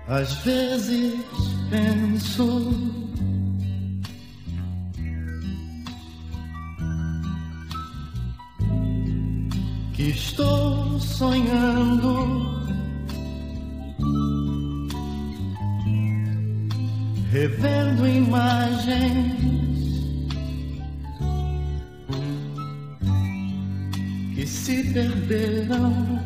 Às vezes penso que estou sonhando, revendo imagens que se perderam.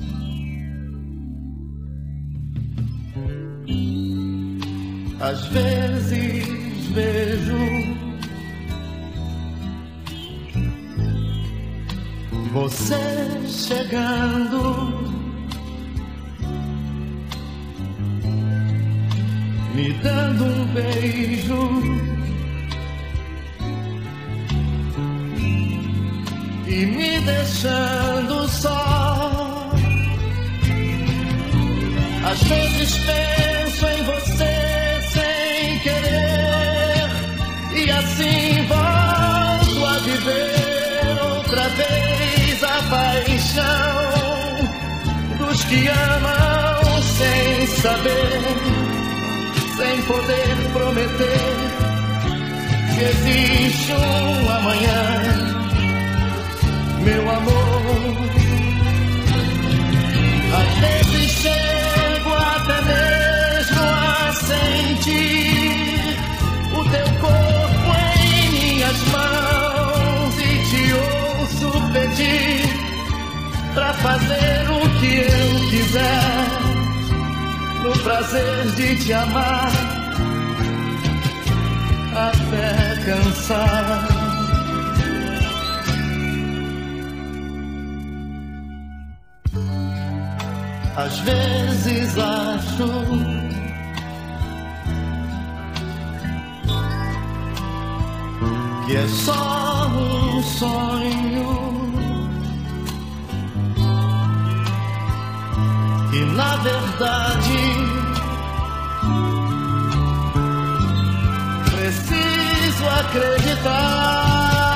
Às vezes vejo você chegando, me dando um beijo e me deixando só. Às vezes penso em você sem querer e assim volto a viver outra vez a paixão dos que amam sem saber, sem poder prometer que existe um amanhã, meu amor. Às vezes chego até mesmo a sentir o teu corpo em minhas mãos e te ouço pedir pra fazer o que eu quiser, no prazer de te amar até cansar. Às vezes acho que é só um sonho, que na verdade preciso acreditar.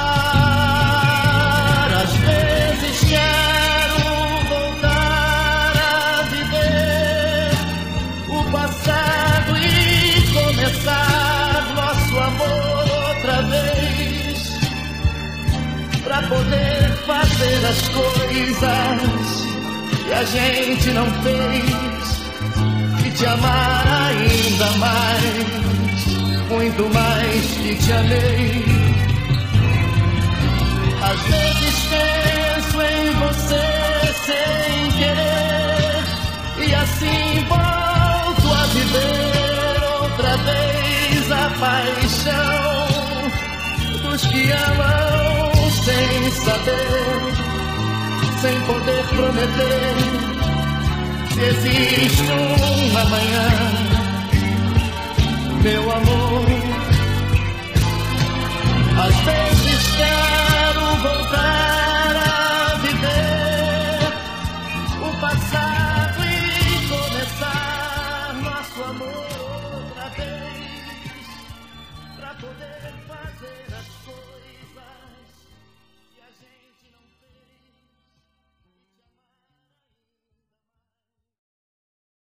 Às vezes quero voltar a viver o passado e começar nosso amor outra vez, pra poder fazer as coisas que a gente não fez e te amar ainda mais, muito mais que te amei. Às vezes penso em você sem querer e assim volto a viver outra vez a paixão dos que amam sem saber, sem poder prometer que existe um amanhã, meu amor. Às vezes quero voltar